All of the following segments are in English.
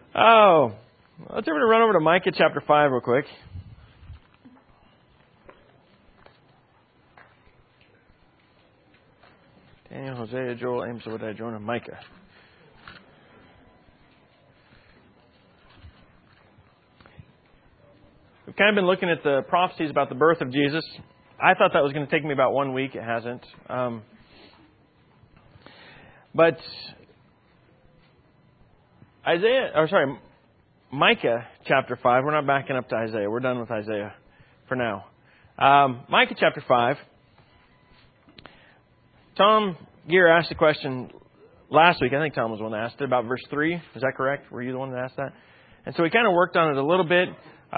Oh, let's run over to Micah chapter 5 real quick. Daniel, Hosea, Joel, Amos, Obadiah, Jonah, Micah. We've kind of been looking at the prophecies about the birth of Jesus. I thought that was going to take me about 1 week. It hasn't. But Micah chapter 5. We're not backing up to Isaiah. We're done with Isaiah for now. Micah chapter 5. Tom Gear asked a question last week. I think Tom was the one that asked it about verse 3. Is that correct? Were you the one that asked that? And so we kind of worked on it a little bit.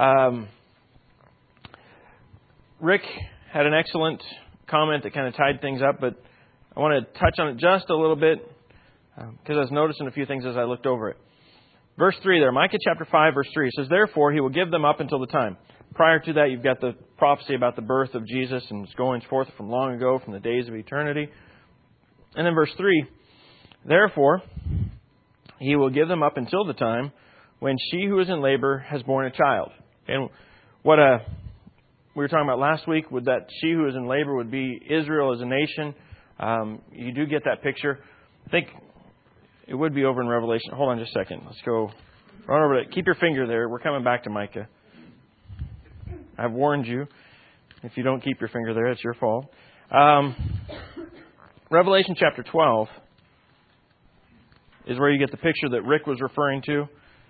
Rick had an excellent comment that kind of tied things up, but I want to touch on it just a little bit because I was noticing a few things as I looked over it. Verse 3 there, Micah chapter 5, verse 3. It says, "Therefore he will give them up until the time." Prior to that, you've got the prophecy about the birth of Jesus and its goings forth from long ago, from the days of eternity. And then verse 3, "Therefore he will give them up until the time when she who is in labor has borne a child." And what we were talking about last week, would that she who is in labor would be Israel as a nation. You do get that picture. I think it would be over in Revelation. Hold on just a second. Let's go run over to it. Keep your finger there. We're coming back to Micah. I've warned you. If you don't keep your finger there, it's your fault. Revelation chapter 12 is where you get the picture that Rick was referring to.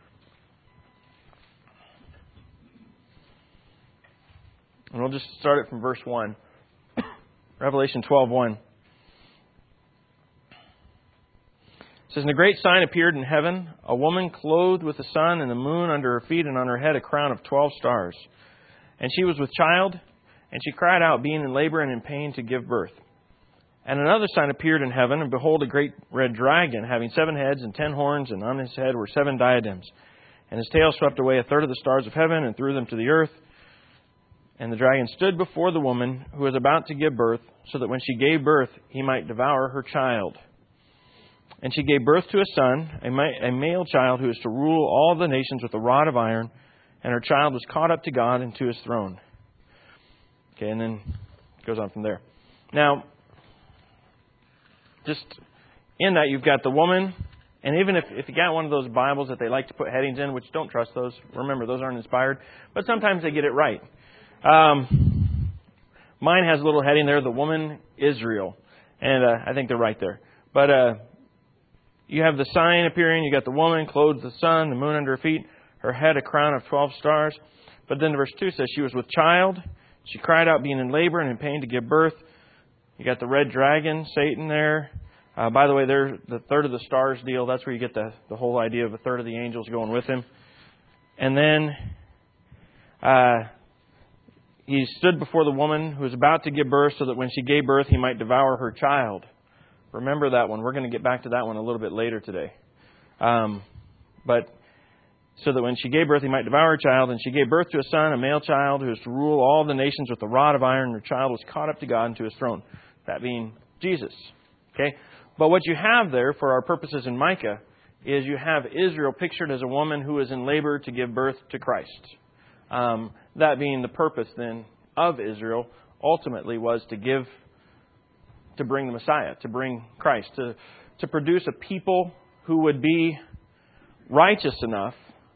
And we'll just start it from verse 1. Revelation 12:1. It says, "And a great sign appeared in heaven, a woman clothed with the sun and the moon under her feet, and on her head a crown of 12 stars. And she was with child, and she cried out, being in labor and in pain to give birth. And another sign appeared in heaven, and behold, a great red dragon, having 7 heads and 10 horns, and on his head were 7 diadems. And his tail swept away a third of the stars of heaven and threw them to the earth. And the dragon stood before the woman who was about to give birth, so that when she gave birth, he might devour her child. And she gave birth to a son, a male child, who is to rule all the nations with a rod of iron. And her child was caught up to God and to His throne." Okay, and then it goes on from there. Now, just in that, you've got the woman. And even if you got one of those Bibles that they like to put headings in, which don't trust those. Remember, those aren't inspired. But sometimes they get it right. Mine has a little heading there, "The Woman Israel." And I think they're right there. But you have the sign appearing. You got the woman clothed with the sun, the moon under her feet, her head a crown of 12 stars. But then verse 2 says, "She was with child. She cried out, being in labor and in pain to give birth." You got the red dragon, Satan there. By the way, they're the third of the stars deal. That's where you get the whole idea of a third of the angels going with him. And then he stood before the woman who was about to give birth, so that when she gave birth, he might devour her child. Remember that one. We're going to get back to that one a little bit later today. But so that when she gave birth, he might devour her child. And she gave birth to a son, a male child, who is to rule all the nations with a rod of iron. And her child was caught up to God and to His throne. That being Jesus. Okay. But what you have there, for our purposes in Micah, is you have Israel pictured as a woman who is in labor to give birth to Christ. That being the purpose then of Israel, ultimately was to bring the Messiah, to bring Christ, to produce a people who would be righteous enough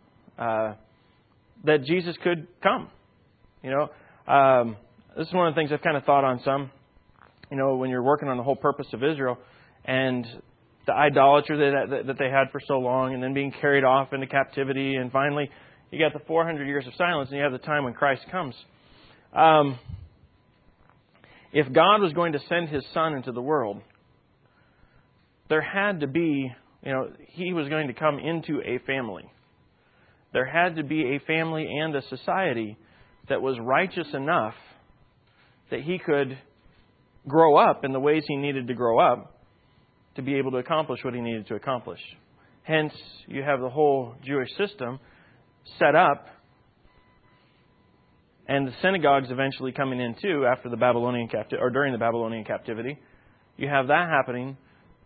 that Jesus could come. This is one of the things I've kind of thought on some. When you're working on the whole purpose of Israel and the idolatry that they had for so long, and then being carried off into captivity, and finally you got the 400 years of silence, and you have the time when Christ comes. If God was going to send His Son into the world, there had to be, He was going to come into a family. There had to be a family and a society that was righteous enough that He could grow up in the ways He needed to grow up to be able to accomplish what He needed to accomplish. Hence, you have the whole Jewish system set up, and the synagogues eventually coming in too after the Babylonian captivity, or during the Babylonian captivity. You have that happening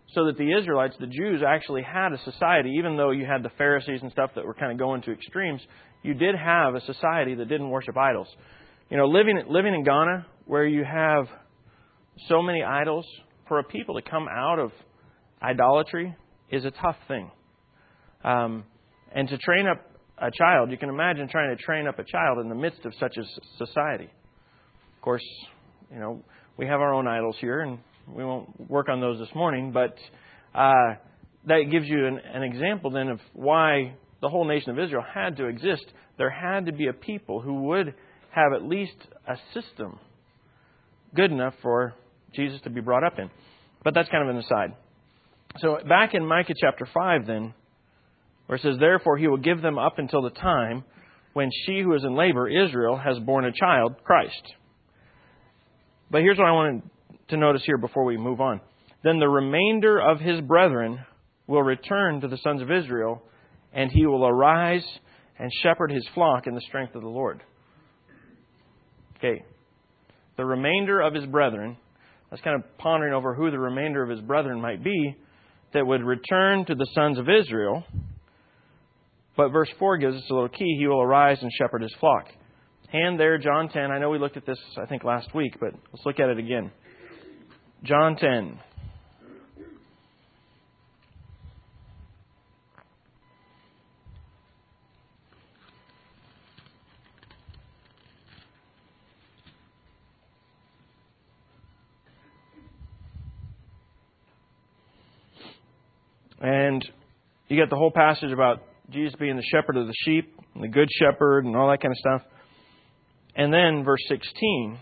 so that the Israelites, the Jews, actually had a society. Even though you had the Pharisees and stuff that were kind of going to extremes, you did have a society that didn't worship idols. Living in Ghana, where you have so many idols, for a people to come out of idolatry is a tough thing. And to train up a child, you can imagine trying to train up a child in the midst of such a society. Of course, we have our own idols here, and we won't work on those this morning, but that gives you an example then of why the whole nation of Israel had to exist. There had to be a people who would have at least a system good enough for Jesus to be brought up in. But that's kind of an aside. So back in Micah chapter 5 then, where it says, "Therefore he will give them up until the time when she who is in labor, Israel, has borne a child, Christ." But here's what I wanted to notice here before we move on. "Then the remainder of his brethren will return to the sons of Israel, and he will arise and shepherd his flock in the strength of the Lord." Okay. The remainder of his brethren. That's kind of pondering over who the remainder of his brethren might be that would return to the sons of Israel. But verse 4 gives us a little key. He will arise and shepherd his flock. Hand there, John 10. I know we looked at this, I think, last week, but let's look at it again. John 10. And you get the whole passage about Jesus being the shepherd of the sheep, and the good shepherd, and all that kind of stuff. And then verse 16,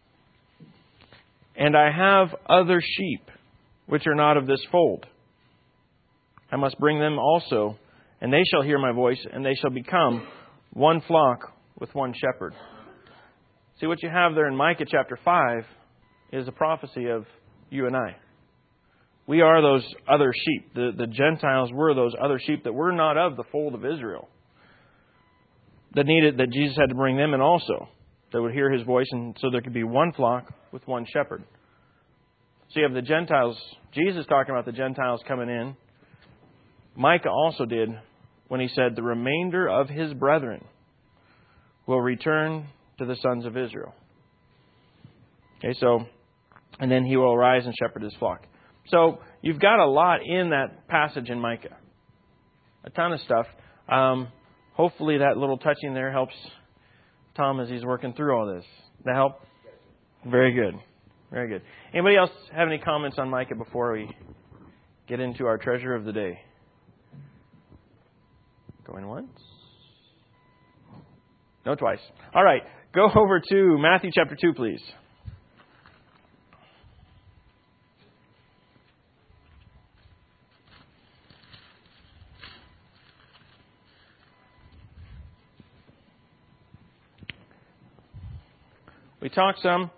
"And I have other sheep, which are not of this fold. I must bring them also, and they shall hear my voice, and they shall become one flock with one shepherd." See, what you have there in Micah chapter 5 is a prophecy of you and I. We are those other sheep. The Gentiles were those other sheep that were not of the fold of Israel. That Jesus had to bring them in also. That would hear his voice, and so there could be one flock with one shepherd. So you have the Gentiles. Jesus talking about the Gentiles coming in. Micah also did when he said, "The remainder of his brethren will return to the sons of Israel." Okay, and then he will arise and shepherd his flock. So you've got a lot in that passage in Micah. A ton of stuff. Hopefully that little touching there helps Tom as he's working through all this. That help? Very good. Very good. Anybody else have any comments on Micah before we get into our treasure of the day? Going once? No, twice. All right. Go over to Matthew chapter 2, please. We talked some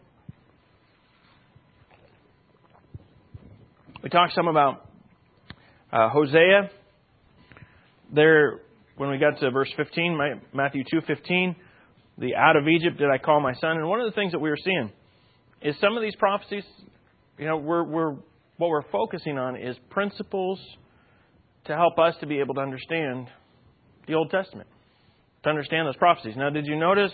about Hosea. There, when we got to verse 15, Matthew 2:15, the "out of Egypt did I call my son." And one of the things that we were seeing is some of these prophecies, what we're focusing on is principles to help us to be able to understand the Old Testament, to understand those prophecies. Now, did you notice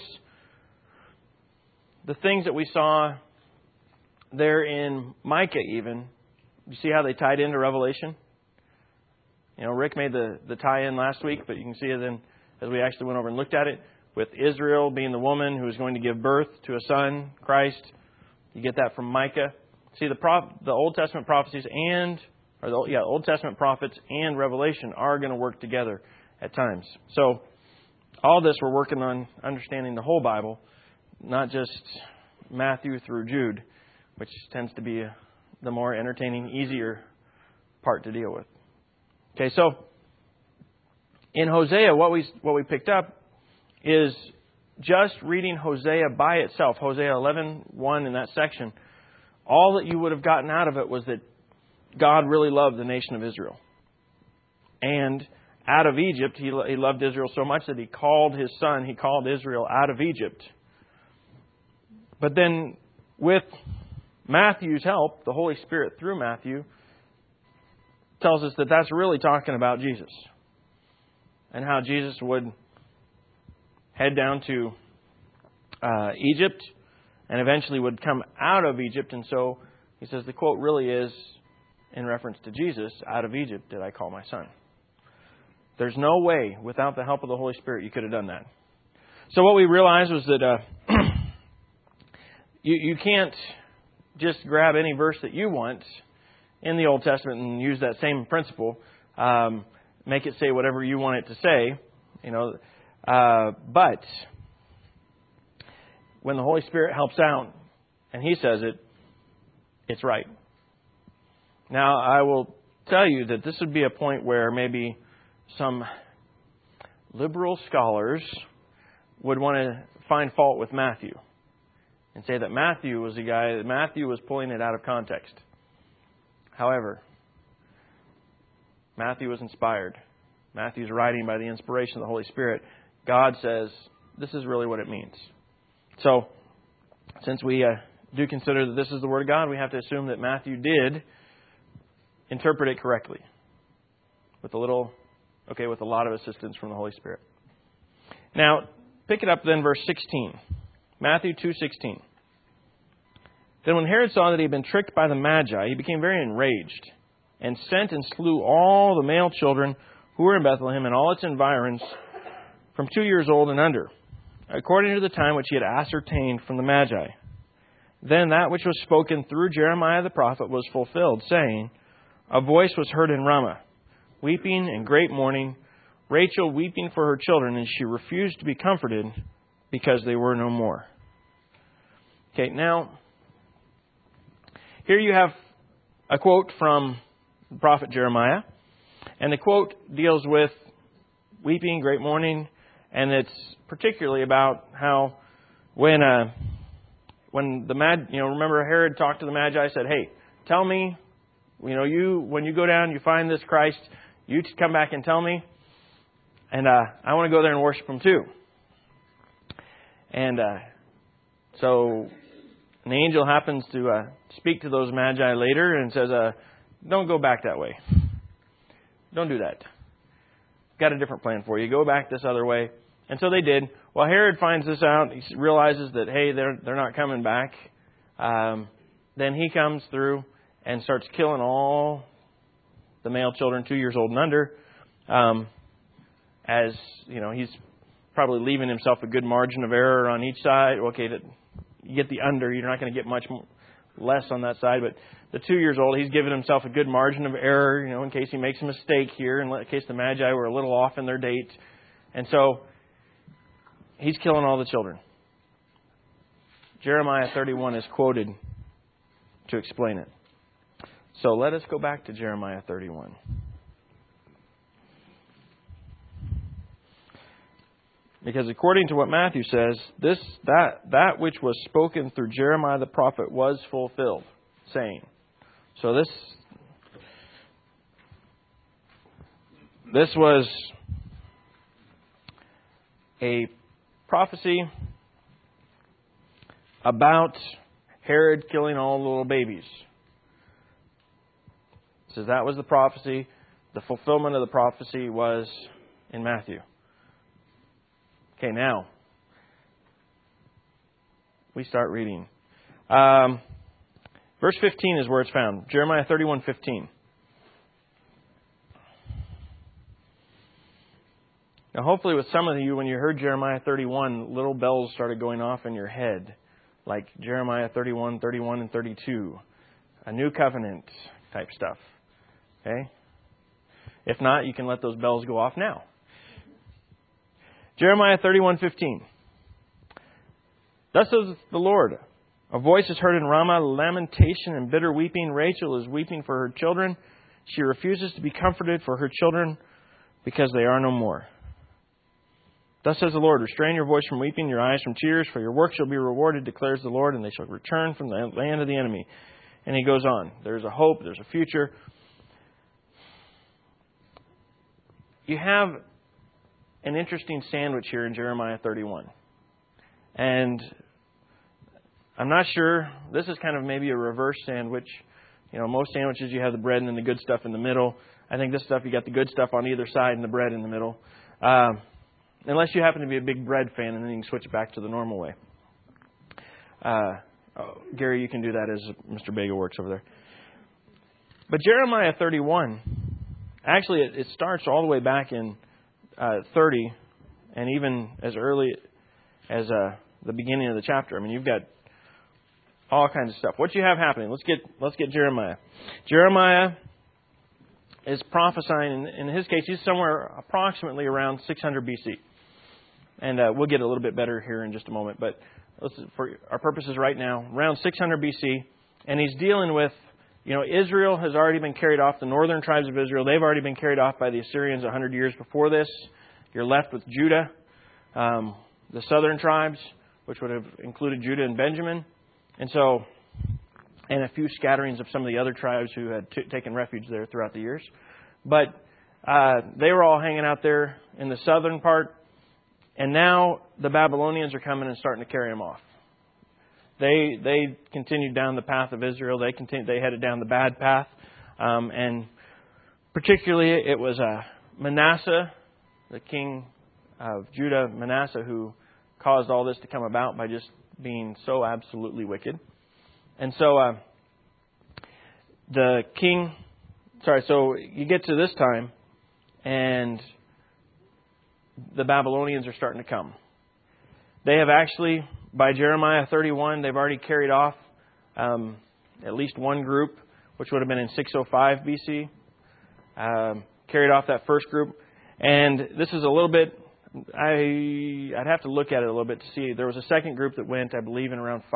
the things that we saw there in Micah even? You see how they tied into Revelation? Rick made the tie-in last week, but you can see it then as we actually went over and looked at it, with Israel being the woman who is going to give birth to a son, Christ. You get that from Micah. See, the Old Testament prophecies Old Testament prophets and Revelation are going to work together at times. So all this we're working on understanding the whole Bible, not just Matthew through Jude, which tends to be the more entertaining, easier part to deal with. Okay, so in Hosea, what we picked up is just reading Hosea by itself, Hosea 11:1 in that section. All that you would have gotten out of it was that God really loved the nation of Israel. And out of Egypt, He loved Israel so much that He called His Son, He called Israel out of Egypt. But then with Matthew's help, the Holy Spirit through Matthew, tells us that that's really talking about Jesus. And how Jesus would head down to Egypt and eventually would come out of Egypt. And so he says the quote really is in reference to Jesus, out of Egypt did I call my son. There's no way without the help of the Holy Spirit you could have done that. So what we realized was that you can't just grab any verse that you want in the Old Testament and use that same principle. Make it say whatever you want it to say. But when the Holy Spirit helps out and He says it, it's right. Now, I will tell you that this would be a point where maybe some liberal scholars would want to find fault with Matthew and say that Matthew was pulling it out of context. However, Matthew was inspired. Matthew's writing by the inspiration of the Holy Spirit. God says this is really what it means. So, since we do consider that this is the Word of God, we have to assume that Matthew did interpret it correctly, with a lot of assistance from the Holy Spirit. Now, pick it up then, verse 16. Matthew 2:16. Then when Herod saw that he had been tricked by the Magi, he became very enraged, and sent and slew all the male children who were in Bethlehem and all its environs, from 2 years old and under, according to the time which he had ascertained from the Magi. Then that which was spoken through Jeremiah the prophet was fulfilled, saying, a voice was heard in Ramah, weeping and great mourning, Rachel weeping for her children, and she refused to be comforted because they were no more. Okay, now, here you have a quote from the prophet Jeremiah, and the quote deals with weeping, great mourning, and it's particularly about how when remember Herod talked to the Magi, said, hey, tell me, when you go down, you find this Christ, you come back and tell me, and I want to go there and worship Him too. And so an angel happens to speak to those Magi later and says, don't go back that way. Don't do that. Got a different plan for you. Go back this other way. And so they did. Well, Herod finds this out. He realizes that, hey, they're not coming back. Then he comes through and starts killing all the male children 2 years old and under. As he's probably leaving himself a good margin of error on each side. Okay, you get the under, you're not going to get much less on that side. But the 2 years old, he's given himself a good margin of error, in case he makes a mistake here, in case the Magi were a little off in their date. And so he's killing all the children. Jeremiah 31 is quoted to explain it. So let us go back to Jeremiah 31. Because according to what Matthew says, that which was spoken through Jeremiah the prophet was fulfilled, saying. So this was a prophecy about Herod killing all the little babies. It says that was the prophecy. The fulfillment of the prophecy was in Matthew. Okay, now we start reading. Verse 15 is where it's found. Jeremiah 31:15. Now, hopefully with some of you, when you heard Jeremiah 31, little bells started going off in your head, like Jeremiah 31, 31, and 32. A new covenant type stuff. Okay? If not, you can let those bells go off now. Jeremiah 31:15. Thus says the Lord, a voice is heard in Ramah, lamentation and bitter weeping. Rachel is weeping for her children. She refuses to be comforted for her children because they are no more. Thus says the Lord, restrain your voice from weeping, your eyes from tears, for your work shall be rewarded, declares the Lord, and they shall return from the land of the enemy. And he goes on. There's a hope, there's a future. You have an interesting sandwich here in Jeremiah 31. And I'm not sure. This is kind of maybe a reverse sandwich. Most sandwiches you have the bread and then the good stuff in the middle. I think this stuff you got the good stuff on either side and the bread in the middle. Unless you happen to be a big bread fan, and then you can switch it back to the normal way. Gary, you can do that as Mr. Bagel works over there. But Jeremiah 31, actually it starts all the way back in 30, and even as early as the beginning of the chapter. I mean, you've got all kinds of stuff. What you have happening? Let's get Jeremiah. Jeremiah is prophesying. In his case, he's somewhere approximately around 600 BC. And we'll get a little bit better here in just a moment. But for our purposes right now, around 600 BC. And he's dealing with, Israel has already been carried off. The northern tribes of Israel, they've already been carried off by the Assyrians 100 years before this. You're left with Judah, the southern tribes, which would have included Judah and Benjamin. And a few scatterings of some of the other tribes who had taken refuge there throughout the years. But they were all hanging out there in the southern part. And now the Babylonians are coming and starting to carry them off. They continued down the path of Israel. They headed down the bad path. And particularly it was Manasseh, the king of Judah, Manasseh, who caused all this to come about by just being so absolutely wicked. And so so you get to this time, and the Babylonians are starting to come. They have actually, by Jeremiah 31, they've already carried off at least one group, which would have been in 605 BC. Carried off that first group. And this is a little bit, I'd have to look at it a little bit to see. There was a second group that went, I believe, in around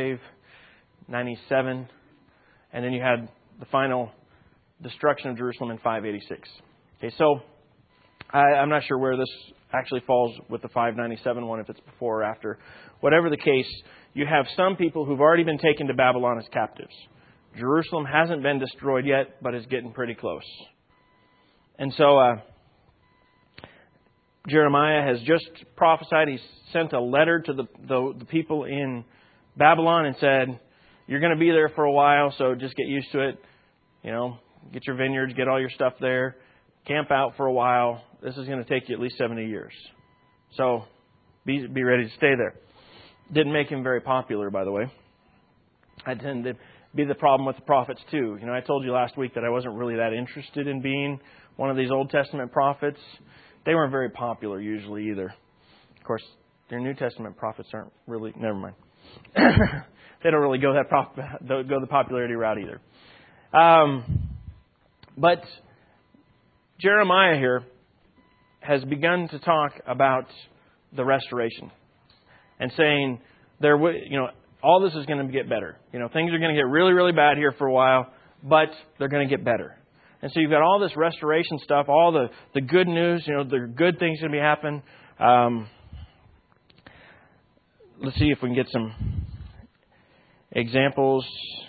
597. And then you had the final destruction of Jerusalem in 586. Okay, so I'm not sure where this actually falls with the 597 one, if it's before or after. Whatever the case, you have some people who've already been taken to Babylon as captives. Jerusalem hasn't been destroyed yet, but is getting pretty close. And so Jeremiah has just prophesied. He sent a letter to the people in Babylon and said, you're going to be there for a while, so just get used to it. Get your vineyards, get all your stuff there. Camp out for a while. This is going to take you at least 70 years. So be ready to stay there. Didn't make him very popular, by the way. I tend to be the problem with the prophets too. I told you last week that I wasn't really that interested in being one of these Old Testament prophets. They weren't very popular usually either. Of course, their New Testament prophets aren't really. Never mind. They don't really go the popularity route either. But Jeremiah here has begun to talk about the restoration and saying all this is going to get better. Things are going to get really, really bad here for a while, but they're going to get better. And so you've got all this restoration stuff, all the good news, the good things going to be happening. Let's see if we can get some examples.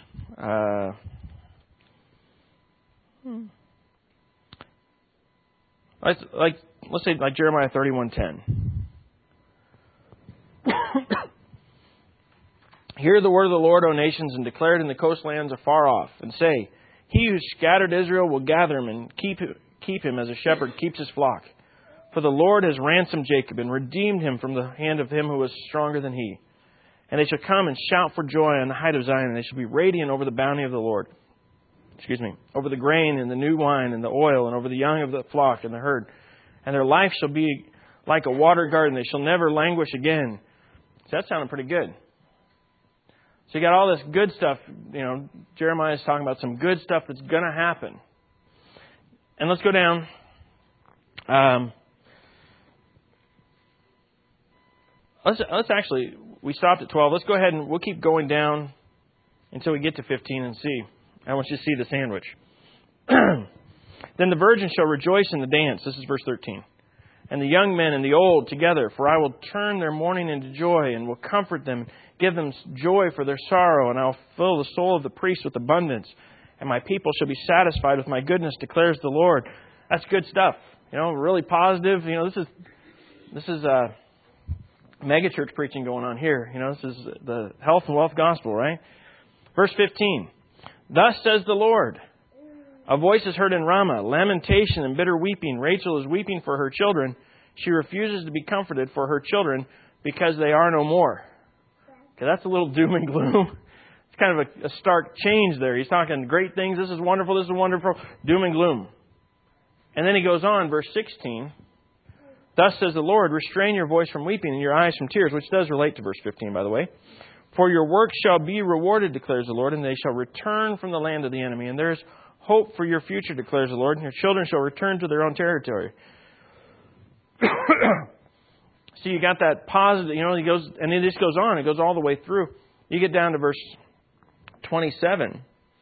Let's say like Jeremiah 31:10. Hear the word of the Lord, O nations, and declare it in the coastlands afar off, and say, He who scattered Israel will gather him and keep him as a shepherd keeps his flock. For the Lord has ransomed Jacob and redeemed him from the hand of him who was stronger than he. And they shall come and shout for joy on the height of Zion, and they shall be radiant over the bounty of the Lord. Over the grain and the new wine and the oil, and over the young of the flock and the herd. And their life shall be like a water garden. They shall never languish again. So that sounded pretty good. So you got all this good stuff. Jeremiah's talking about some good stuff that's going to happen. And let's go down. Let's actually, we stopped at 12. Let's go ahead and we'll keep going down until we get to 15 and see. I want you to see the sandwich. Then the virgin shall rejoice in the dance. This is verse 13. And the young men and the old together, for I will turn their mourning into joy and will comfort them, give them joy for their sorrow, and I will fill the soul of the priest with abundance, and my people shall be satisfied with my goodness, declares the Lord. That's good stuff. Really positive. This is mega church preaching going on here. This is the health and wealth gospel, right? Verse 15. Thus says the Lord, a voice is heard in Ramah, lamentation and bitter weeping. Rachel is weeping for her children. She refuses to be comforted for her children because they are no more. Okay, that's a little doom and gloom. It's kind of a stark change there. He's talking great things. This is wonderful. This is wonderful. Doom and gloom. And then he goes on, verse 16. Thus says the Lord, restrain your voice from weeping and your eyes from tears, which does relate to verse 15, by the way. For your work shall be rewarded, declares the Lord, and they shall return from the land of the enemy. And there is hope for your future, declares the Lord, and your children shall return to their own territory. So you got that positive, he goes, and it just goes on. It goes all the way through. You get down to verse 27.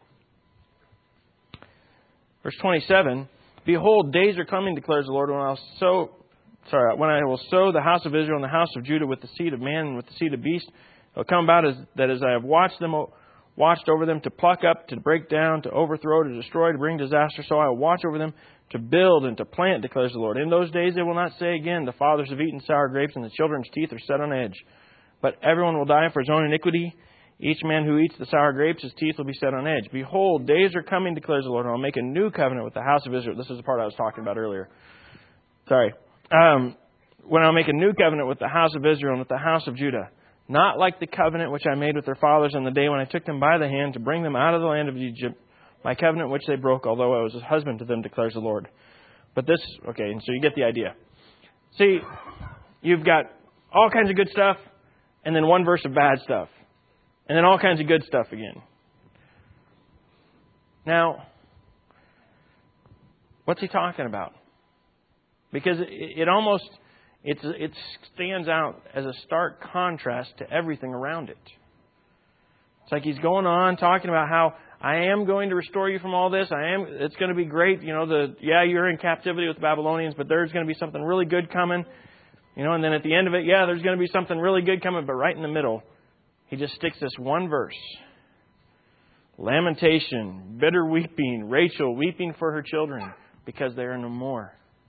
Verse 27. Behold, days are coming, declares the Lord, when I will sow the house of Israel and the house of Judah with the seed of man and with the seed of beast. It will come about as I have watched over them to pluck up, to break down, to overthrow, to destroy, to bring disaster. So I will watch over them to build and to plant, declares the Lord. In those days they will not say again, the fathers have eaten sour grapes and the children's teeth are set on edge. But everyone will die for his own iniquity. Each man who eats the sour grapes, his teeth will be set on edge. Behold, days are coming, declares the Lord, and I'll make a new covenant with the house of Israel. This is the part I was talking about earlier. Sorry. When I'll make a new covenant with the house of Israel and with the house of Judah. Not like the covenant which I made with their fathers on the day when I took them by the hand to bring them out of the land of Egypt, my covenant which they broke, although I was a husband to them, declares the Lord. But this, okay, and so you get the idea. See, you've got all kinds of good stuff, and then one verse of bad stuff. And then all kinds of good stuff again. Now, what's he talking about? Because it stands out as a stark contrast to everything around it. It's like he's going on talking about how I am going to restore you from all this. It's going to be great. You're in captivity with the Babylonians, but there's going to be something really good coming. And then at the end of it, there's going to be something really good coming. But right in the middle, he just sticks this one verse. Lamentation, bitter weeping, Rachel weeping for her children because they are no more.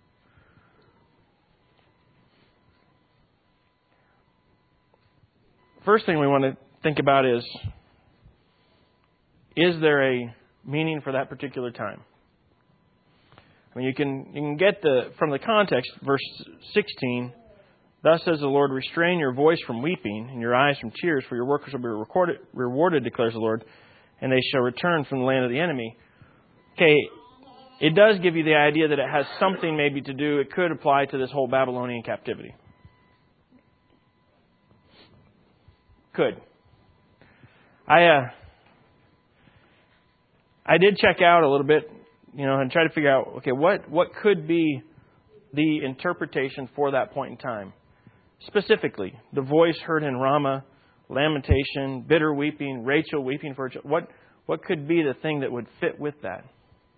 First thing we want to think about is there a meaning for that particular time? I mean, you can get from the context, verse 16, thus says the Lord, restrain your voice from weeping and your eyes from tears, for your workers will be rewarded, declares the Lord, and they shall return from the land of the enemy. Okay, it does give you the idea that it has something maybe to do, it could apply to this whole Babylonian captivity. Could. I did check out a little bit, and try to figure out, okay, what could be the interpretation for that point in time? Specifically, the voice heard in Ramah, lamentation, bitter weeping, Rachel weeping for her children. What could be the thing that would fit with that?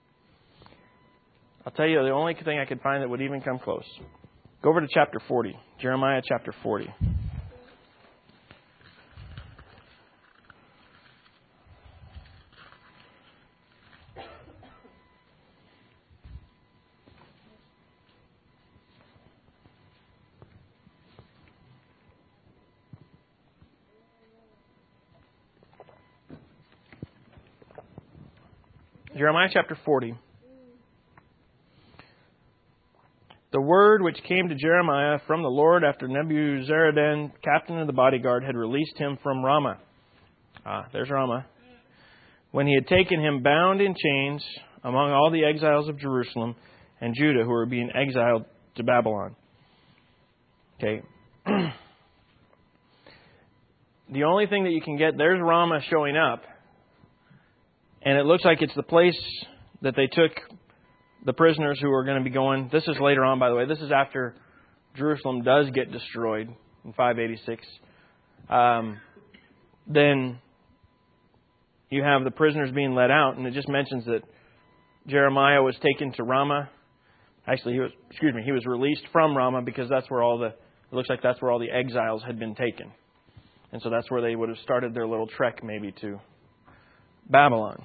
I'll tell you, the only thing I could find that would even come close. Go over to chapter 40, Jeremiah chapter 40. Jeremiah chapter 40. The word which came to Jeremiah from the Lord after Nebuzaradan, captain of the bodyguard, had released him from Ramah. There's Ramah. When he had taken him bound in chains among all the exiles of Jerusalem and Judah who were being exiled to Babylon. Okay. The only thing that you can get, there's Ramah showing up. And it looks like it's the place that they took the prisoners who are going to be going. This is later on, by the way. This is after Jerusalem does get destroyed in 586. Then you have the prisoners being let out, and it just mentions that Jeremiah was taken to Ramah. Actually, he was released from Ramah because that's where it looks like that's where all the exiles had been taken. And so that's where they would have started their little trek maybe to Babylon.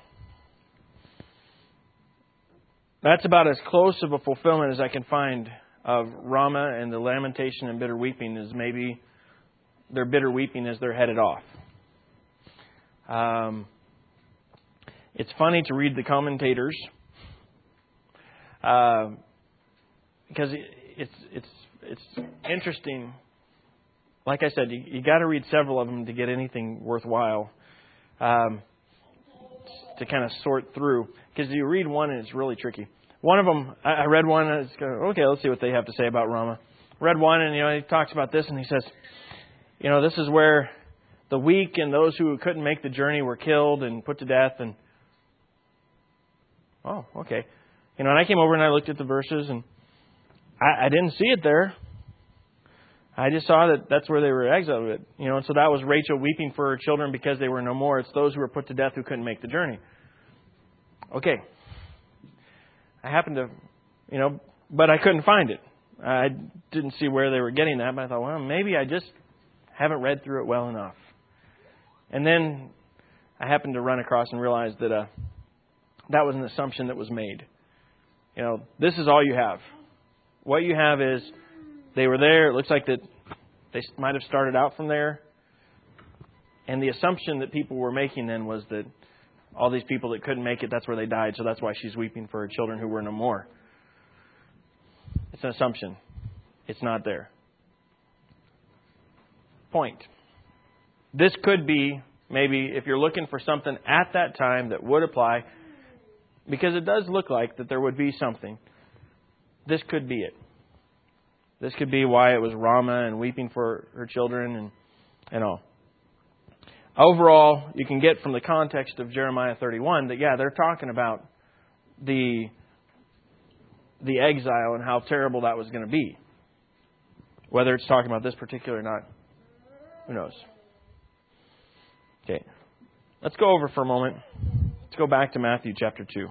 That's about as close of a fulfillment as I can find of Ramah and the lamentation and bitter weeping is maybe their bitter weeping as they're headed off. It's funny to read the commentators because it's interesting. Like I said, you got to read several of them to get anything worthwhile to kind of sort through. Because you read one and it's really tricky. One of them, I read one and it's okay, let's see what they have to say about Ramah. Read one and he talks about this and he says, this is where the weak and those who couldn't make the journey were killed and put to death. And oh, okay. And I came over and I looked at the verses and I didn't see it there. I just saw that that's where they were exiled. And so that was Rachel weeping for her children because they were no more. It's those who were put to death who couldn't make the journey. Okay. I happened to, but I couldn't find it. I didn't see where they were getting that, but I thought, well, maybe I just haven't read through it well enough. And then I happened to run across and realize that that was an assumption that was made. This is all you have. What you have is they were there. It looks like that they might have started out from there. And the assumption that people were making then was that all these people that couldn't make it, that's where they died. So that's why she's weeping for her children who were no more. It's an assumption. It's not there. Point. This could be, maybe, if you're looking for something at that time that would apply, because it does look like that there would be something. This could be it. This could be why it was Ramah and weeping for her children and all. Overall, you can get from the context of Jeremiah 31 that, they're talking about the exile and how terrible that was going to be. Whether it's talking about this particular or not, who knows? Okay, let's go over for a moment. Let's go back to Matthew chapter 2.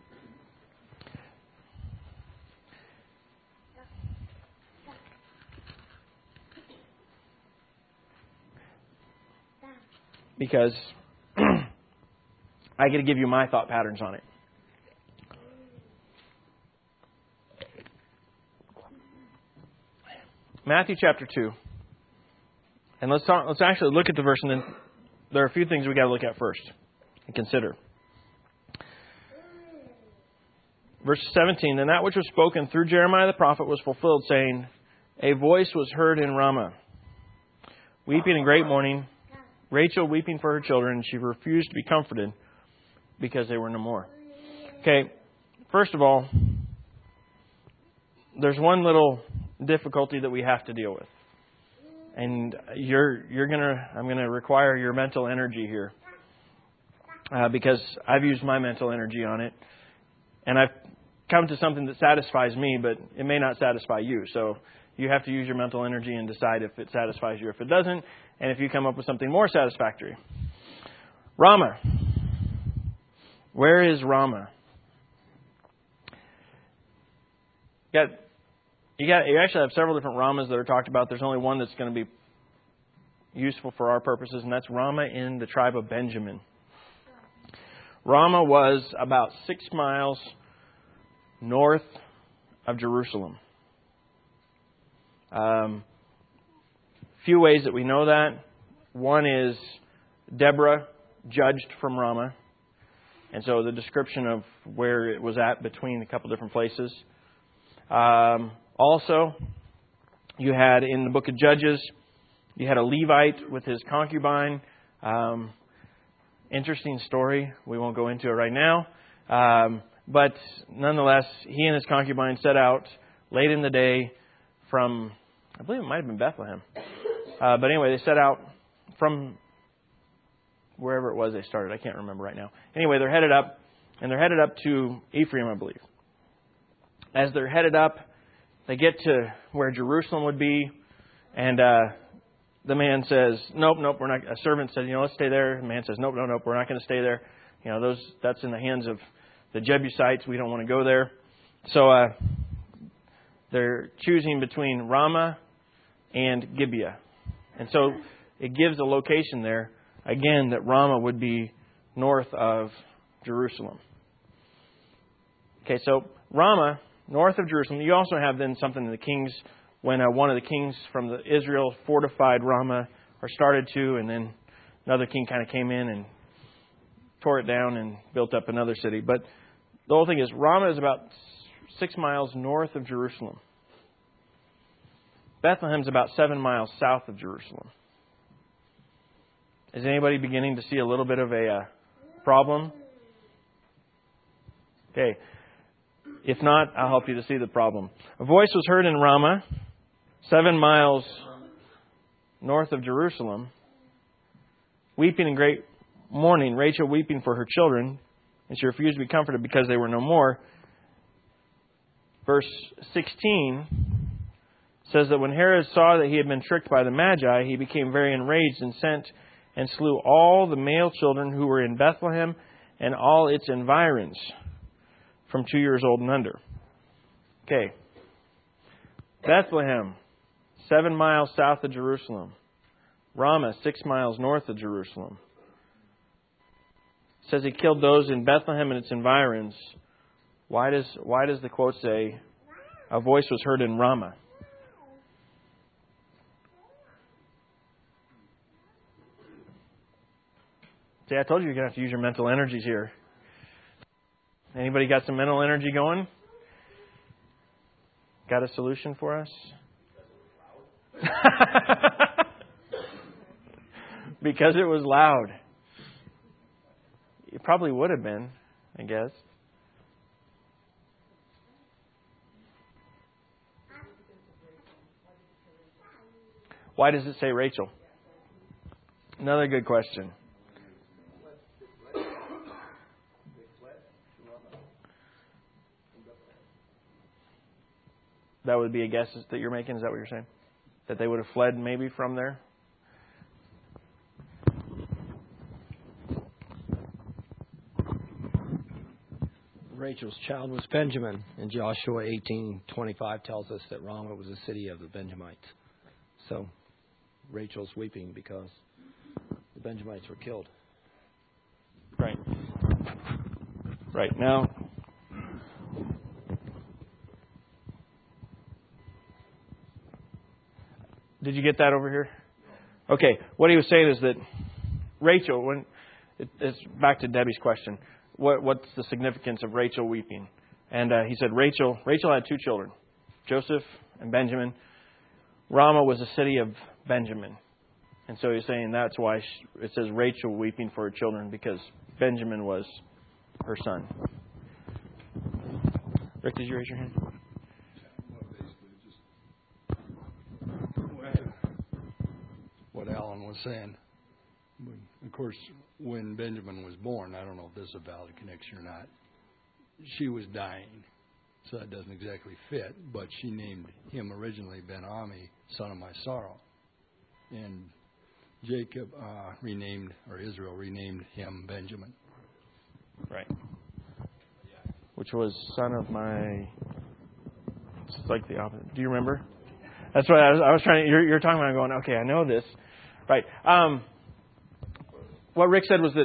Because I get to give you my thought patterns on it. Matthew chapter 2. And let's actually look at the verse, and then there are a few things we got to look at first and consider. Verse 17, and that which was spoken through Jeremiah the prophet was fulfilled, saying, a voice was heard in Ramah, weeping and great mourning, Rachel weeping for her children, and she refused to be comforted because they were no more. Okay, first of all, there's one little difficulty that we have to deal with. And I'm gonna require your mental energy here. Because I've used my mental energy on it. And I've come to something that satisfies me, but it may not satisfy you. So you have to use your mental energy and decide if it satisfies you or if it doesn't. And if you come up with something more satisfactory. Ramah. Where is Ramah? You actually have several different Ramahs that are talked about. There's only one that's going to be useful for our purposes, and that's Ramah in the tribe of Benjamin. Ramah was about 6 miles north of Jerusalem. Few ways that we know that. One is Deborah judged from Ramah. And so the description of where it was at between a couple different places. Also, you had in the book of Judges, you had a Levite with his concubine. Interesting story. We won't go into it right now. But nonetheless, he and his concubine set out late in the day from, I believe it might have been Bethlehem. But anyway, they set out from wherever it was they started. I can't remember right now. Anyway, they're headed up, and they're headed up to Ephraim, I believe. As they're headed up, they get to where Jerusalem would be, and the man says, nope, we're not. A servant said, let's stay there. The man says, nope, we're not going to stay there. That's in the hands of the Jebusites. We don't want to go there. So they're choosing between Ramah and Gibeah. And so it gives a location there, again, that Ramah would be north of Jerusalem. Okay, so Ramah, north of Jerusalem. You also have then something in the Kings, when one of the kings from Israel fortified Ramah, or started to, and then another king kind of came in and tore it down and built up another city. But the whole thing is, Ramah is about 6 miles north of Jerusalem. Bethlehem's about 7 miles south of Jerusalem. Is anybody beginning to see a little bit of a problem? Okay. If not, I'll help you to see the problem. A voice was heard in Ramah, 7 miles north of Jerusalem, weeping in great mourning, Rachel weeping for her children, and she refused to be comforted because they were no more. Verse 16 says that when Herod saw that he had been tricked by the Magi, he became very enraged and sent and slew all the male children who were in Bethlehem and all its environs from 2 years old and under. Okay. Bethlehem, 7 miles south of Jerusalem. Ramah, 6 miles north of Jerusalem. It says he killed those in Bethlehem and its environs. Why does the quote say, a voice was heard in Ramah? See, I told you you're going to have to use your mental energies here. Anybody got some mental energy going? Got a solution for us? Because it was loud. It probably would have been, I guess. Why does it say Rachel? Another good question. That would be a guess that you're making? Is that what you're saying? That they would have fled maybe from there? Rachel's child was Benjamin, and Joshua 18:25 tells us that Ramah was a city of the Benjamites. So Rachel's weeping because the Benjamites were killed. Right. Right. Now, did you get that over here? Okay. What he was saying is that Rachel, it's back to Debbie's question. What's the significance of Rachel weeping? And he said Rachel had 2 children, Joseph and Benjamin. Ramah was a city of Benjamin. And so he's saying that's why it says Rachel weeping for her children, because Benjamin was her son. Rick, did you raise your hand? What Alan was saying. Of course, when Benjamin was born, I don't know if this is a valid connection or not, she was dying. So that doesn't exactly fit, but she named him originally Ben-Ami, son of my sorrow. And Jacob Israel renamed him Benjamin. Right. Which was son of my... It's like the opposite. Do you remember? That's what I was trying to... You're talking about, I'm going, okay, I know this. Right. What Rick said was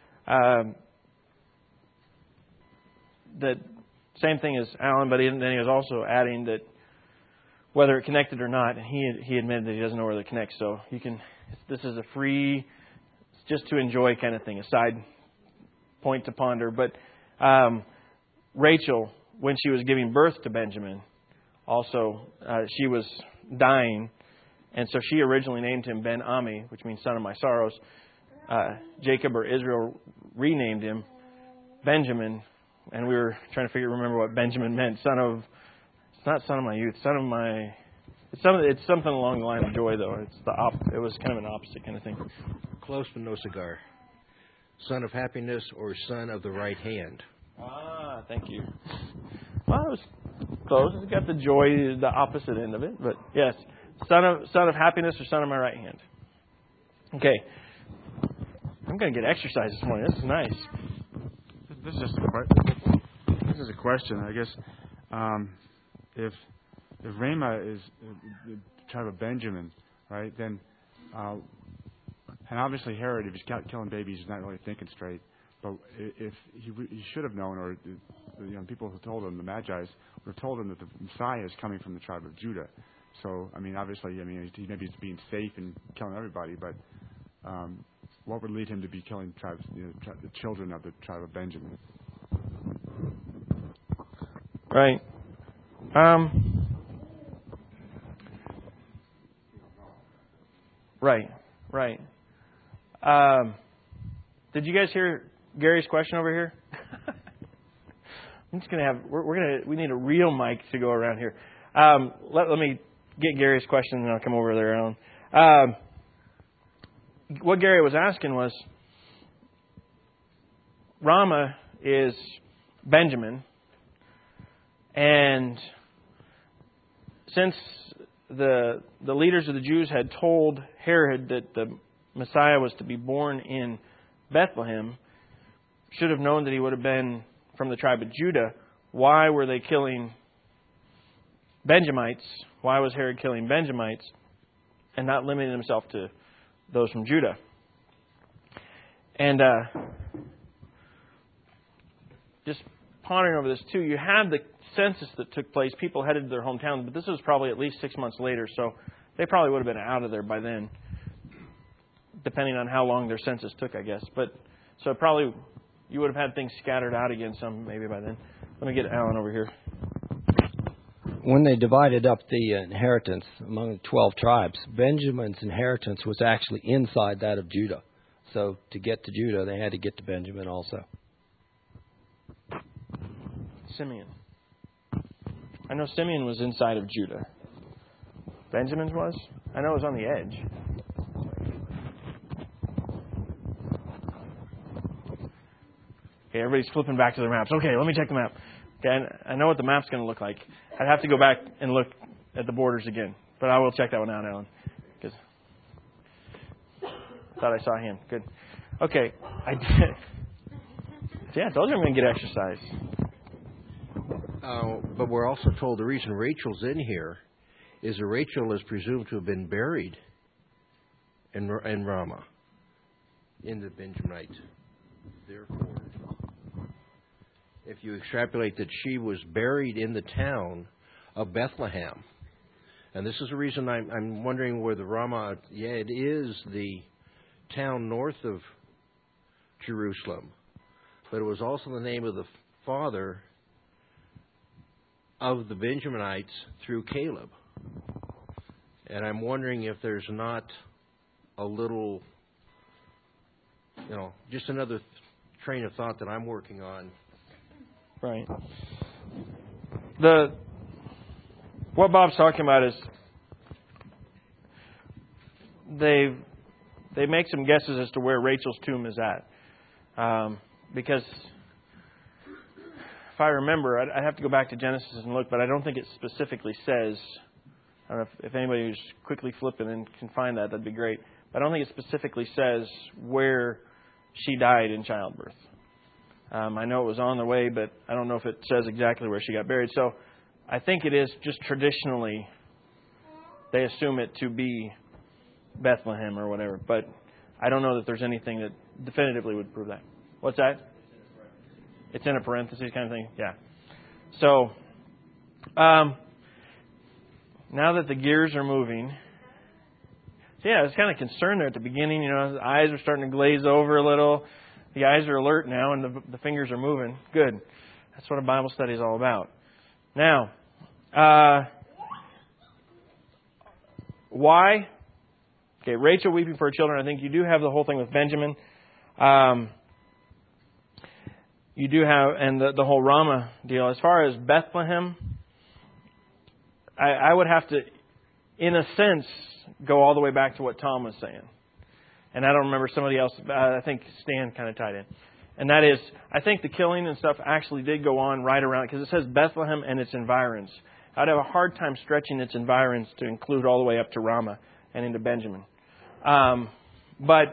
that same thing as Alan, but then he was also adding that whether it connected or not, he admitted that he doesn't know whether it connects. So this is a free, just to enjoy kind of thing, a side point to ponder. But Rachel, when she was giving birth to Benjamin, also she was dying, and so she originally named him Ben-Ami, which means son of my sorrows. Jacob or Israel renamed him Benjamin, and we were trying to remember what Benjamin meant. It's not son of my youth, son of my. It's something along the line of joy, though. It was kind of an opposite kind of thing. Close but no cigar. Son of happiness or son of the right hand. Ah, thank you. Well, it was close. It's got the joy, the opposite end of it, but yes, son of happiness or son of my right hand. Okay. I'm going to get exercise this morning. This is nice. This is a question. I guess if Ramah is the tribe of Benjamin, right? Then, and obviously Herod, if he's killing babies, he's not really thinking straight. But if he should have known, or people who told him, the Magi's, would have told him that the Messiah is coming from the tribe of Judah. So, obviously, he maybe he's being safe and killing everybody, but what would lead him to be killing the children of the tribe of Benjamin? Right. Right. Did you guys hear Gary's question over here? I'm just gonna have we need a real mic to go around here. Let me get Gary's question and I'll come over there, Alan. What Gary was asking was, Ramah is Benjamin, and since the leaders of the Jews had told Herod that the Messiah was to be born in Bethlehem, should have known that he would have been from the tribe of Judah. Why were they killing Benjamites? Why was Herod killing Benjamites and not limiting himself to those from Judah? And just pondering over this too, you had the census that took place. People headed to their hometown, but this was probably at least 6 months later, so they probably would have been out of there by then, depending on how long their census took, I guess. But so probably you would have had things scattered out again some maybe by then. Let me get Alan over here. When they divided up the inheritance among the 12 tribes, Benjamin's inheritance was actually inside that of Judah. So to get to Judah, they had to get to Benjamin also. Simeon. I know Simeon was inside of Judah. Benjamin's was? I know it was on the edge. Okay, everybody's flipping back to their maps. Okay, let me check the map. Okay, I know what the map's going to look like. I'd have to go back and look at the borders again. But I will check that one out, Alan. Because I thought I saw a hand. Good. Okay, I did. Yeah, I told you I'm going to get exercise. But we're also told the reason Rachel's in here is that Rachel is presumed to have been buried in Ramah, in the Benjamite. Therefore, if you extrapolate that she was buried in the town of Bethlehem, and this is the reason I'm wondering where the Ramah, it is the town north of Jerusalem, but it was also the name of the father of the Benjaminites through Caleb. And I'm wondering if there's not a little, just another train of thought that I'm working on. Right. What Bob's talking about is they make some guesses as to where Rachel's tomb is at. Because if I remember, I'd have to go back to Genesis and look, but I don't think it specifically says. I don't know if anybody who's quickly flipping and can find that, that'd be great. But I don't think it specifically says where she died in childbirth. I know it was on the way, but I don't know if it says exactly where she got buried. So I think it is just traditionally, they assume it to be Bethlehem or whatever. But I don't know that there's anything that definitively would prove that. What's that? It's in a parenthesis kind of thing? Yeah. So, now that the gears are moving, so yeah, I was kind of concerned there at the beginning. His eyes are starting to glaze over a little. The eyes are alert now, and the fingers are moving. Good. That's what a Bible study is all about. Now, why? Okay, Rachel weeping for her children. I think you do have the whole thing with Benjamin. You do have, and the whole Ramah deal. As far as Bethlehem, I would have to, in a sense, go all the way back to what Tom was saying. And I don't remember somebody else, I think Stan kind of tied in. And that is, I think the killing and stuff actually did go on right around, because it says Bethlehem and its environs. I'd have a hard time stretching its environs to include all the way up to Ramah and into Benjamin. But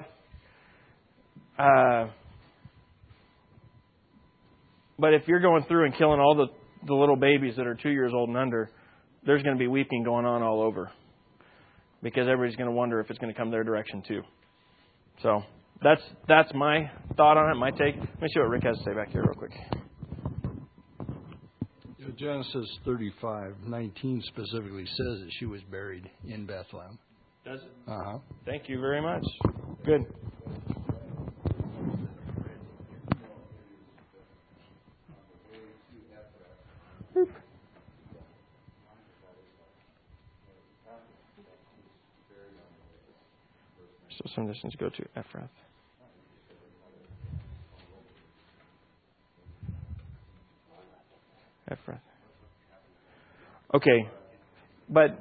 if you're going through and killing all the little babies that are 2 years old and under, there's going to be weeping going on all over. Because everybody's going to wonder if it's going to come their direction too. So that's my thought on it, my take. Let me see what Rick has to say back here real quick. Genesis 35:19 specifically says that she was buried in Bethlehem. Does it? Uh-huh. Thank you very much. Good. So some distance go to Ephrath. Ephrath. Okay, but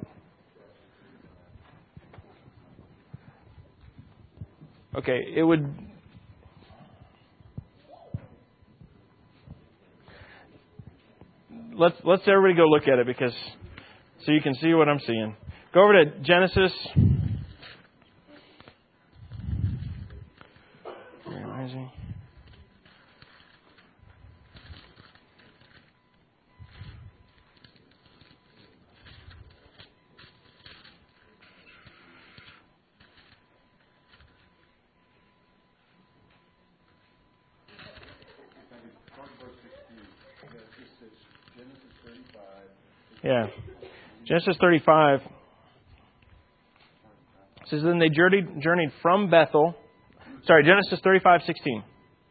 it would. Let's everybody go look at it so you can see what I'm seeing. Go over to Genesis. Where is he? Yeah. Genesis 35 says, then they journeyed from Bethel. Sorry, Genesis 35:16.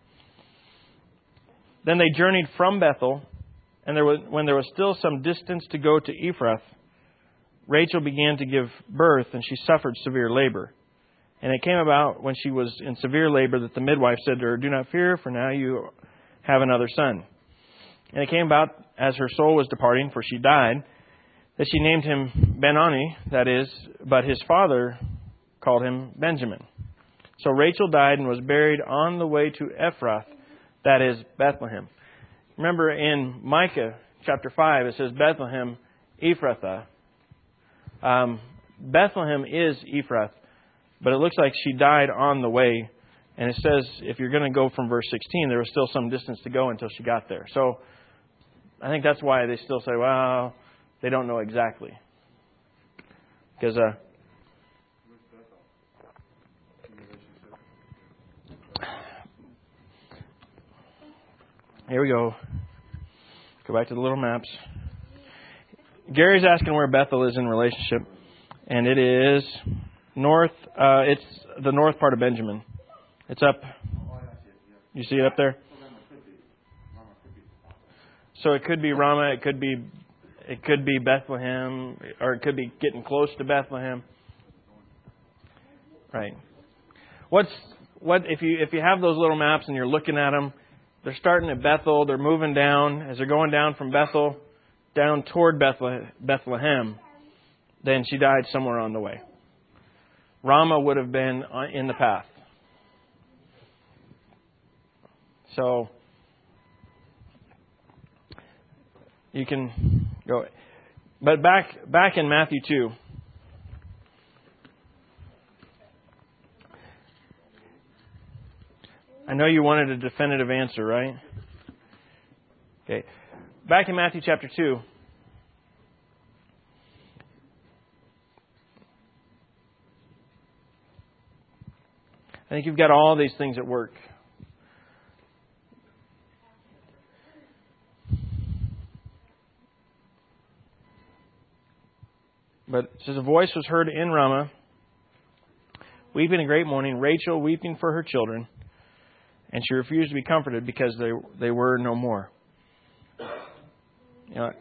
Then they journeyed from Bethel, and when there was still some distance to go to Ephrath, Rachel began to give birth, and she suffered severe labor. And it came about when she was in severe labor that the midwife said to her, do not fear, for now you have another son. And it came about as her soul was departing, for she died, that she named him Ben-Oni, that is, but his father called him Benjamin. So Rachel died and was buried on the way to Ephrath, that is, Bethlehem. Remember in Micah chapter 5, it says Bethlehem Ephrathah. Bethlehem is Ephrath, but it looks like she died on the way. And it says, if you're going to go from verse 16, there was still some distance to go until she got there. So I think that's why they still say, well, they don't know exactly. Because here we go. Go back to the little maps. Gary's asking where Bethel is in relationship. And it is north. It's the north part of Benjamin. It's up. You see it up there? So it could be Ramah. It could be Bethlehem, or it could be getting close to Bethlehem. Right. What if you have those little maps and you're looking at them? They're starting at Bethel. They're moving down as they're going down from Bethel down toward Bethlehem. Then she died somewhere on the way. Ramah would have been in the path. So you can go. But back in Matthew 2. I know you wanted a definitive answer, right? Okay. Back in Matthew chapter 2. I think you've got all these things at work. But it says, a voice was heard in Ramah, weeping a great mourning, Rachel weeping for her children, and she refused to be comforted because they were no more. You know,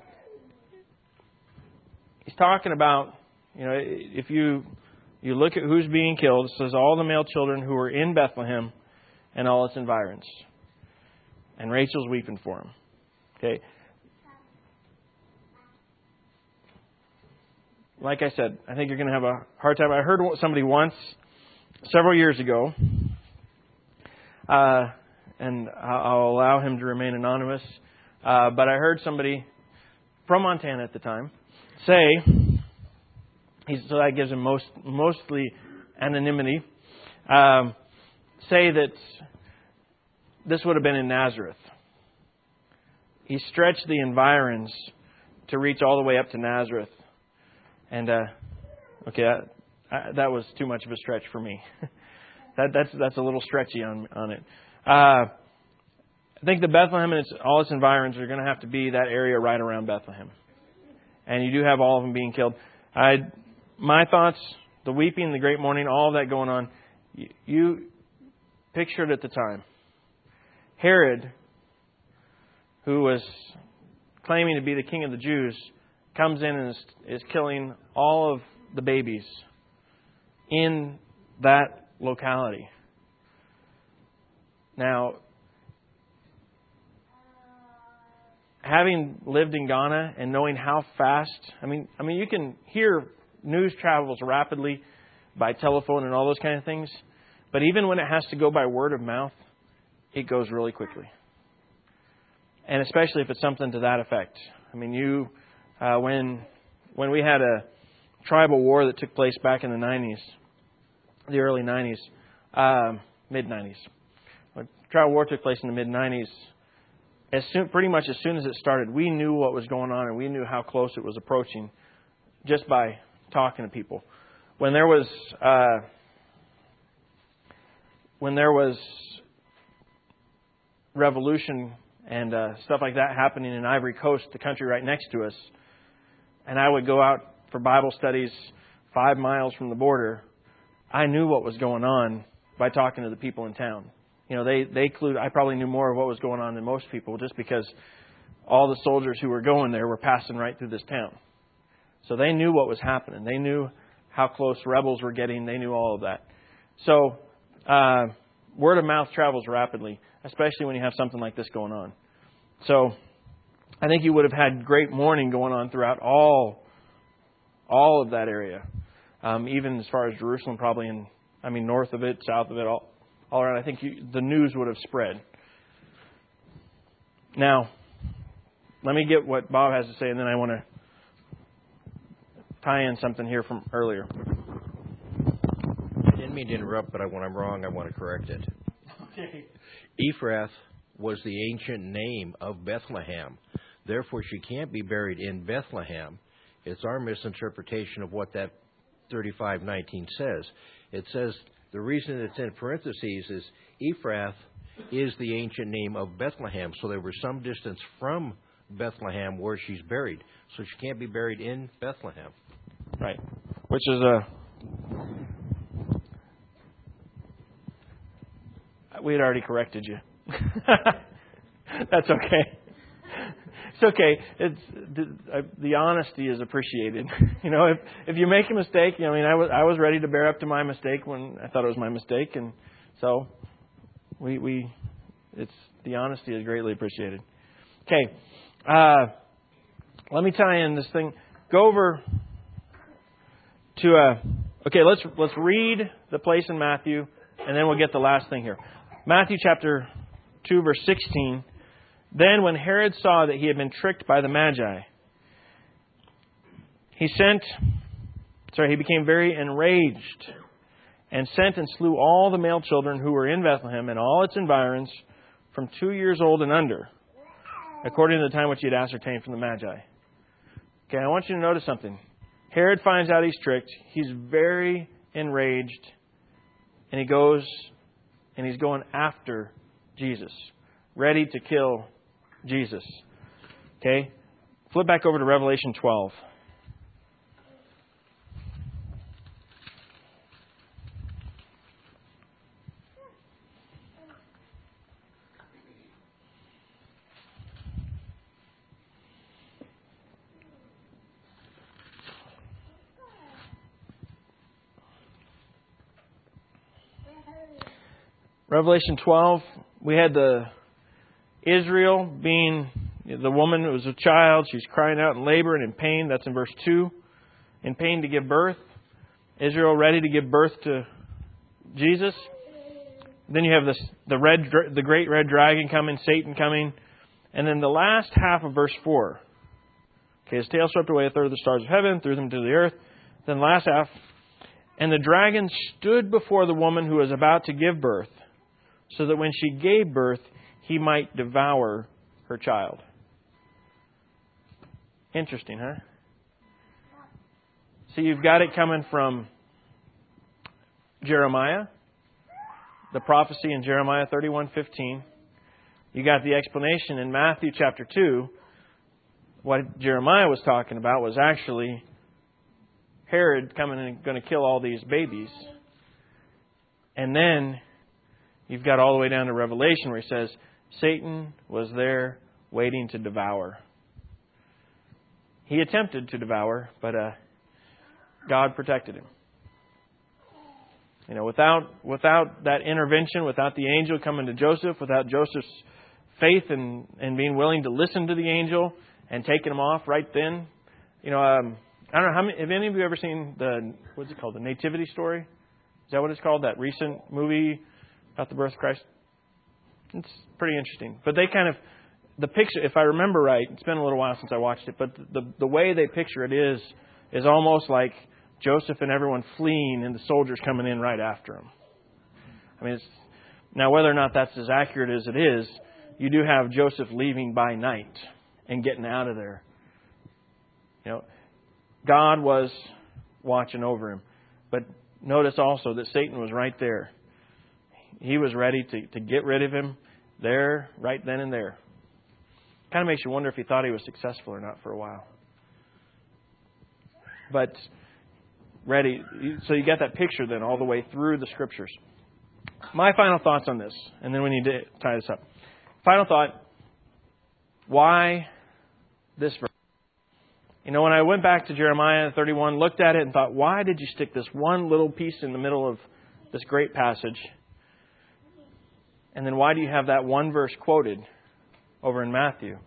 he's talking about, if you look at who's being killed, it says all the male children who were in Bethlehem and all its environs. And Rachel's weeping for them. Okay. Like I said, I think you're going to have a hard time. I heard somebody once, several years ago, and I'll allow him to remain anonymous, but I heard somebody from Montana at the time say, so that gives him mostly anonymity, say that this would have been in Nazareth. He stretched the environs to reach all the way up to Nazareth. And, that was too much of a stretch for me. That's a little stretchy on it. I think the Bethlehem and all its environs are going to have to be that area right around Bethlehem. And you do have all of them being killed. My thoughts, the weeping, the great mourning, all of that going on, you pictured at the time. Herod, who was claiming to be the king of the Jews, comes in and is killing all of the babies in that locality. Now, having lived in Ghana and knowing how fast, I mean, you can hear news travels rapidly by telephone and all those kind of things, but even when it has to go by word of mouth, it goes really quickly. And especially if it's something to that effect. I mean, when we had a tribal war that took place back in the 90s, the early 90s, mid-90s. When tribal war took place in the mid-90s, pretty much as soon as it started, we knew what was going on and we knew how close it was approaching just by talking to people. When there was revolution and stuff like that happening in Ivory Coast, the country right next to us, and I would go out for Bible studies 5 miles from the border, I knew what was going on by talking to the people in town. You know, I probably knew more of what was going on than most people just because all the soldiers who were going there were passing right through this town. So they knew what was happening. They knew how close rebels were getting. They knew all of that. So word of mouth travels rapidly, especially when you have something like this going on. So I think you would have had great mourning going on throughout all of that area, even as far as Jerusalem, probably north of it, south of it, all around. I think the news would have spread. Now, let me get what Bob has to say, and then I want to tie in something here from earlier. I didn't mean to interrupt, but when I'm wrong, I want to correct it. Okay. Ephrath was the ancient name of Bethlehem. Therefore, she can't be buried in Bethlehem. It's our misinterpretation of what that 35:19 says. It says the reason it's in parentheses is Ephrath is the ancient name of Bethlehem. So there was some distance from Bethlehem where she's buried. So she can't be buried in Bethlehem. Right. Which is we had already corrected you. That's okay. It's okay. The honesty is appreciated. You know, if you make a mistake, I was ready to bear up to my mistake when I thought it was my mistake, and so the honesty is greatly appreciated. Okay, let me tie in this thing. Go over to okay. Let's read the place in Matthew, and then we'll get the last thing here. Matthew chapter 2, verse 16. Then when Herod saw that he had been tricked by the Magi, he became very enraged and sent and slew all the male children who were in Bethlehem and all its environs from 2 years old and under, according to the time which he had ascertained from the Magi. Okay, I want you to notice something. Herod finds out he's tricked. He's very enraged, and he goes and he's going after Jesus, ready to kill Jesus. Okay? Flip back over to Revelation 12. Revelation 12, we had Israel being the woman who was a child. She's crying out in labor and in pain. That's in verse 2. In pain to give birth. Israel ready to give birth to Jesus. Then you have the great red dragon coming, Satan coming. And then the last half of verse 4. Okay, his tail swept away a third of the stars of heaven, threw them to the earth. Then the last half. And the dragon stood before the woman who was about to give birth, so that when she gave birth, he might devour her child. Interesting, huh? So you've got it coming from Jeremiah, the prophecy in Jeremiah 31:15. You got the explanation in Matthew chapter 2. What Jeremiah was talking about was actually Herod coming and going to kill all these babies. And then you've got all the way down to Revelation where he says, Satan was there waiting to devour. He attempted to devour, but God protected him. Without that intervention, without the angel coming to Joseph, without Joseph's faith and being willing to listen to the angel and taking him off right then. I don't know, have any of you ever seen what's it called? The Nativity Story? Is that what it's called? That recent movie about the birth of Christ? It's pretty interesting. But they the picture, if I remember right, it's been a little while since I watched it, but the way they picture it is almost like Joseph and everyone fleeing and the soldiers coming in right after him. I mean, now whether or not that's as accurate as it is, you do have Joseph leaving by night and getting out of there. God was watching over him. But notice also that Satan was right there. He was ready to get rid of him there, right then and there. Kind of makes you wonder if he thought he was successful or not for a while. But ready. So you got that picture then all the way through the Scriptures. My final thoughts on this, and then we need to tie this up. Final thought, why this verse? When I went back to Jeremiah 31, looked at it and thought, why did you stick this one little piece in the middle of this great passage? And then why do you have that one verse quoted over in Matthew?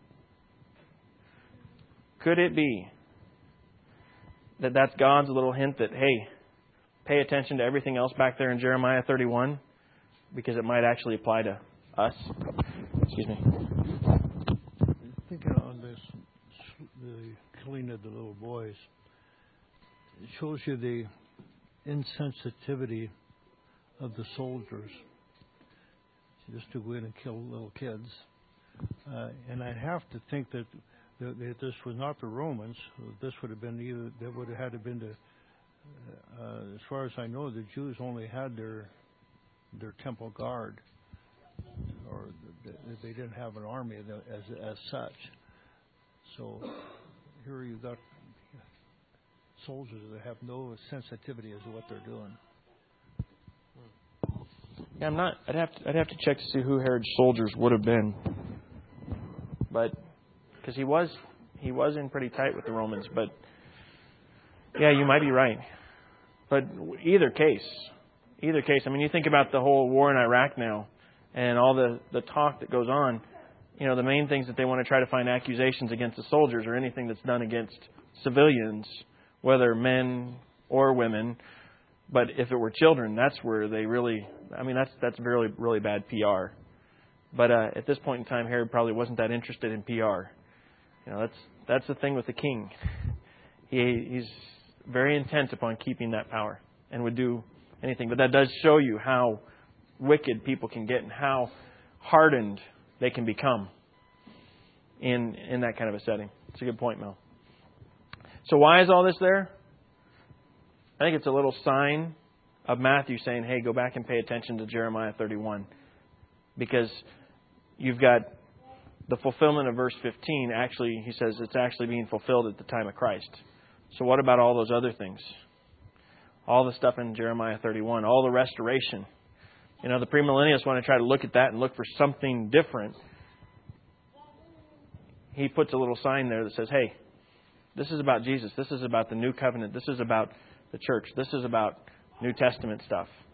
Could it be that that's God's little hint that, hey, pay attention to everything else back there in Jeremiah 31 because it might actually apply to us? Excuse me. Thinking on this, the killing of the little boys, it shows you the insensitivity of the soldiers just to go in and kill little kids. And I have to think that this was not the Romans. This would have been that would have had to been the. As far as I know, the Jews only had their temple guard, or they didn't have an army as such. So here you got soldiers that have no sensitivity as to what they're doing. Yeah, I'm not. I'd have to check to see who Herod's soldiers would have been, but because he was in pretty tight with the Romans. But yeah, you might be right. But either case. I mean, you think about the whole war in Iraq now, and all the talk that goes on. The main things that they want to try to find accusations against the soldiers or anything that's done against civilians, whether men or women. But if it were children, that's where they really, that's really, really bad PR. But at this point in time, Herod probably wasn't that interested in PR. That's the thing with the king. He's very intent upon keeping that power and would do anything. But that does show you how wicked people can get and how hardened they can become in that kind of a setting. It's a good point, Mel. So why is all this there? I think it's a little sign of Matthew saying, hey, go back and pay attention to Jeremiah 31. Because you've got the fulfillment of verse 15. Actually, he says it's actually being fulfilled at the time of Christ. So what about all those other things? All the stuff in Jeremiah 31, all the restoration. The premillennialists want to try to look at that and look for something different. He puts a little sign there that says, hey, this is about Jesus. This is about the new covenant. This is about the church. This is about New Testament stuff.